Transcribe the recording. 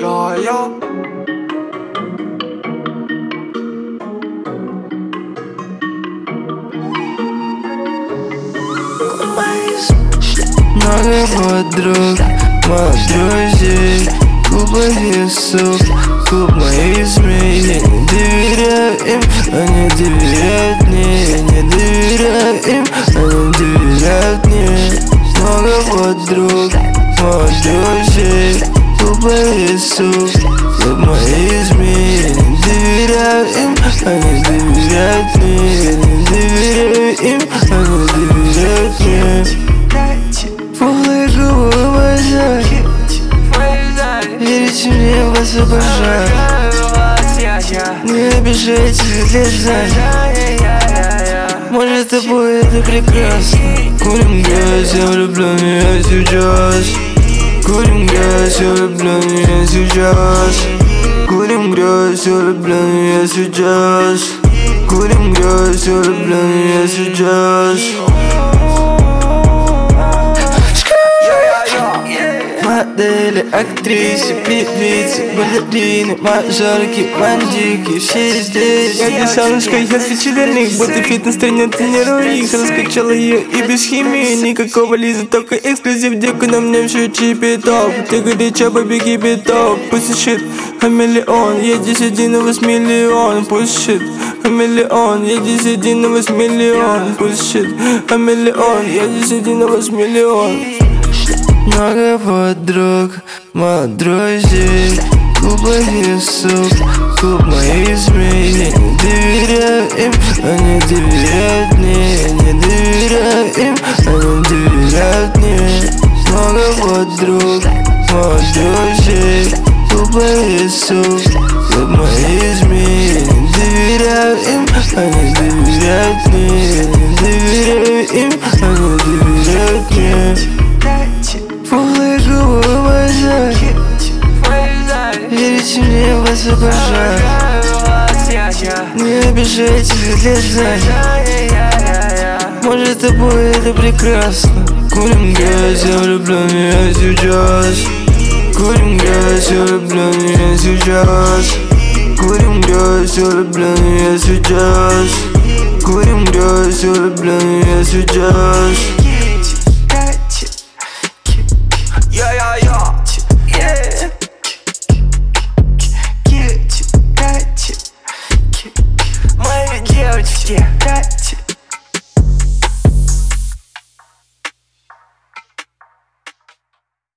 большая. Много подруг, мало друзей, клуб весов, клуб моих змей. Я не доверяю им, они доверяют мне. Я не доверяю им, они доверяют мне. Много подруг, мало друзей, клуб весов, клуб моих змей. Я не доверяю им, они доверяют мне. Я не доверяю им, они доверяют мне. Полые губы обожаю, верите мне, вас обожаю. Не обижайте глаза, может это будет и прекрасно. Курим газ, я влюблен в нее сейчас. Курим газ, я влюблен в нее сейчас. Курим грязь, я влюблен в нее сейчас. Курим грязь, я влюблен в нее сейчас. Модели, актрисы, певицы, балерины, мажорки, бандики, все здесь. Я не солнышко, я с вечеринок, будто фитнес-тренер, тренирую их. Раскачала ее и без химии, никакого лиза, только эксклюзив. Девка на мне все чипи-топ. Ты горячо, побеги битоп. Пусть щит, хамелеон, я здесь 1/8 миллион. Пусть щит, хамелеон, я здесь 1/8 миллион. Пусть щит, хамелеон, я здесь 1/8 миллион. Много подруг, мало друзей, клуб весов, клуб моих змей. Я не доверяю им, они доверяют мне. Я не доверяю им, они доверяют мне. Много подруг, мало друзей, клуб весов, клуб моих змей. Я не доверяю им, они доверяют мне. Я не доверяю им, они доверяют мне. Полые губы обожаю, верите мне, вас обожаю. Не обижайте глаза, может это будет и прекрасно. Курим газ, я влюблен в нее сейчас. Курим газ, я влюблен в нее сейчас. Курим газ, я влюблен в нее сейчас. Курим газ, я влюблен в нее сейчас.